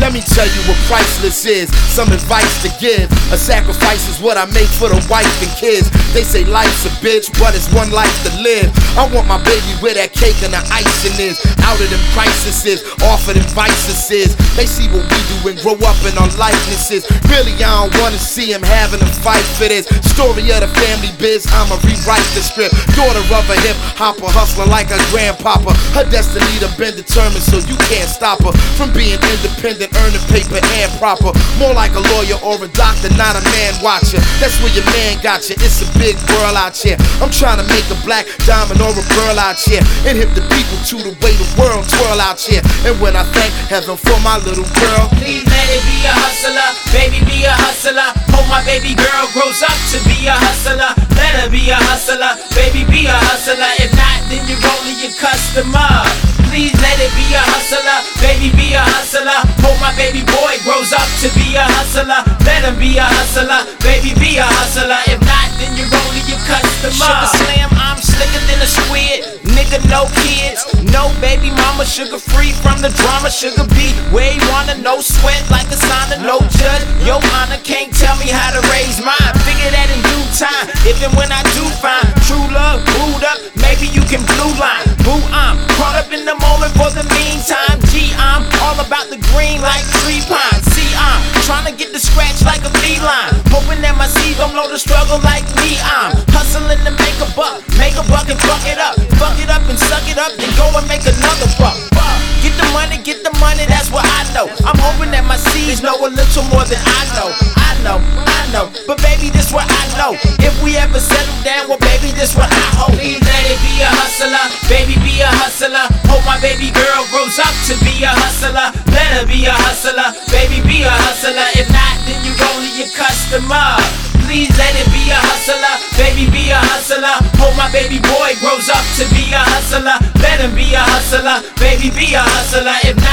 Let me tell you what priceless is, some advice to give. A sacrifice is what I make for the wife and kids. They say life's a bitch, but it's one life to live. I want my baby where that cake and the icing is. Out of them crises, off of them vices. They see what we do and grow up in our likenesses. Really, I don't wanna see him having a fight for this. Story of the family biz, I'ma rewrite the script. Daughter of a hip hopper, hustler like her grandpapa. Her destiny to been determined, so you can't stop her from being independent, earning paper and proper. More like a lawyer or a doctor, not a man watcher. That's where your man got you. It's a big world out here. I'm trying to make a black diamond or a pearl out here and hip the people to the way the world twirl out here. And when I thank heaven for my little girl, please let it be a hustler, baby be a hustler. Hope my baby girl grows up to be a hustler. Let her be a hustler, baby be a hustler. If not, then you're only a customer. Please let it be a hustler, baby be a hustler. Hope my baby boy grows up to be a hustler. Let him be a hustler, baby be a hustler. If not, then you're only a customer. Sugar Slam, I'm slicker than a squid. Nigga, no kids, no baby mama. Sugar free from the drama. Sugar be where you wanna, no sweat like a sauna. No judge, your honor can't tell me how to raise mine. Figure that in due time, if and when I do find true love, booed up, maybe you can blue line. Boo, I'm caught up in the moment for the meantime. G, I'm all about the green like tree pine. C, I'm trying to get the scratch like a feline. Hoping that my seeds don't know the struggle like me. I'm hustling to make a buck and fuck it up. Fuck it up and suck it up and go and make another buck. Get the money, that's what I know. I'm hoping that my seeds know a little more than I know. But baby, this what I know. If we ever settle down, well baby, this what I hope. Please let it be a hustler, baby be a hustler. Hope my baby girl grows up to be a hustler. Let her be a hustler, baby be a hustler. If not, then you're only a customer. Please let it be a hustler, baby be a hustler. Hope my baby boy grows up to be a hustler. Let him be a hustler, baby be a hustler. If